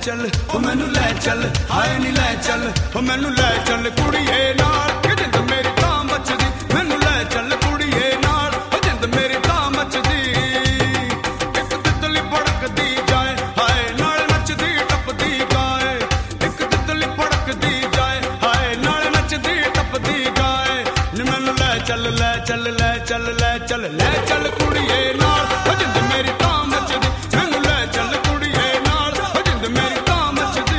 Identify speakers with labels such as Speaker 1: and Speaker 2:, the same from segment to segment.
Speaker 1: चल ओ मैनू लै चल हाय नी लै चल ओ मैनू लै चल कुड़िए नाल कि जिंद मेरी तां मचदी मैनू लै चल कुड़िए नाल ओ जिंद मेरी तां मचदी एक तितली पड़कदी जाए हाय नाल नचदी टपदी गाए एक तितली पड़कदी जाए हाय नाल नचदी टपदी गाए नी मैनू लै चल लै चल लै चल लै चल लै चल कुड़िए नाल ओ जिंद मेरी तां मचदी मैनू लै चल कुड़िए नाल ओ जिंद मेरी तां मचदी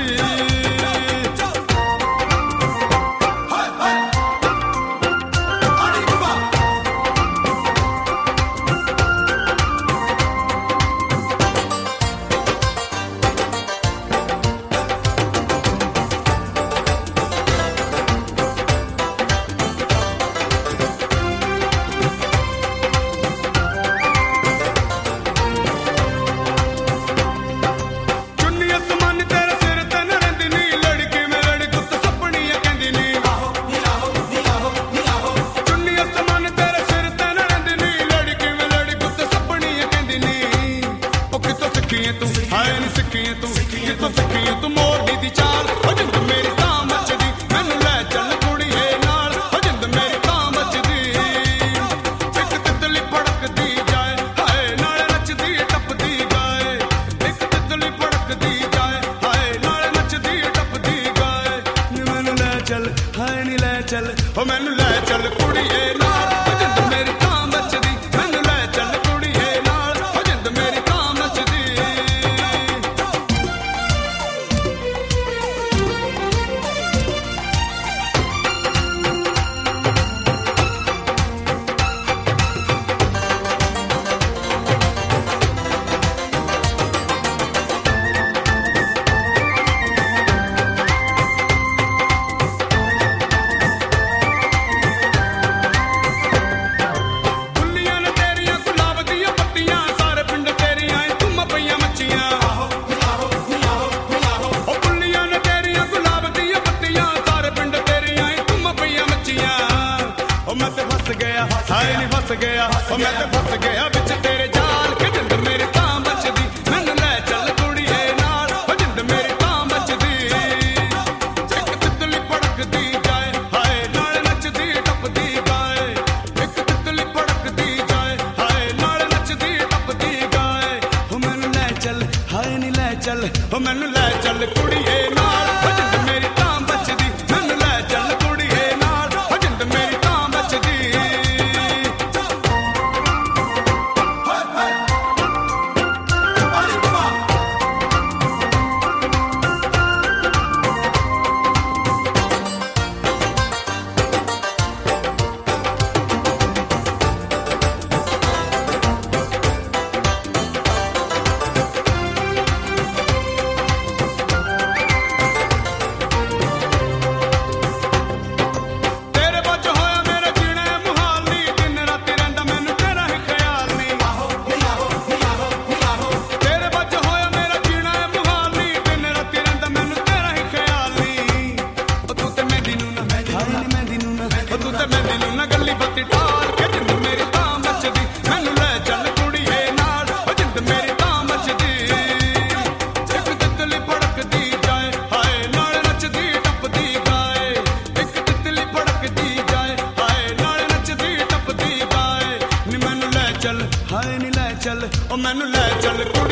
Speaker 1: तू मोरनी दी चाल ओ जिंद मेरी तां मचदी मैनू लै चल कुड़िए नाल ओ जिंद मेरी तां मचदी एक तितली पड़कदी जाए हाय नाल नचदी टपदी गाए एक तितली पड़कदी जाए हाय नाल नचदी टपदी गाए नी मैनू लै चल हाय नी लै चल ओ मैनू लै चल कुड़िए नाल ओ जिंद मेरी तां मचदी मैनू लै चल कुड़िए नाल ओ जिंद मेरी तां मचदी हाय नी फस गया ओ मैं ते फस गया बिच तेरे जाल के जिंद मेरी तां मचदी मैनू लै चल कुड़िए नाल ओ जिंद मेरी तां मचदी एक तितली पड़कदी जाए हाय नाल नचदी टपदी गाए एक तितली पड़कदी जाए हाय नाल नचदी टपदी गाए ओ मैनू लै चल हाय नी लै चल ओ मैनू लै चल कुड़िए नाल ओ जिंद मेरी तां मचदी मैनू लै चल कुड़िए नाल ओ जिंद मेरी तां मचदी हाय नी लै चल ओ मैनू लै चल कुड़ी